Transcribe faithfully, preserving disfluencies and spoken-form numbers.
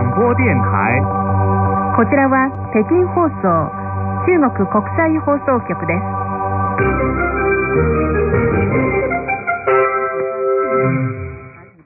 播電台。 こちらは北京放送、中国国際放送局です。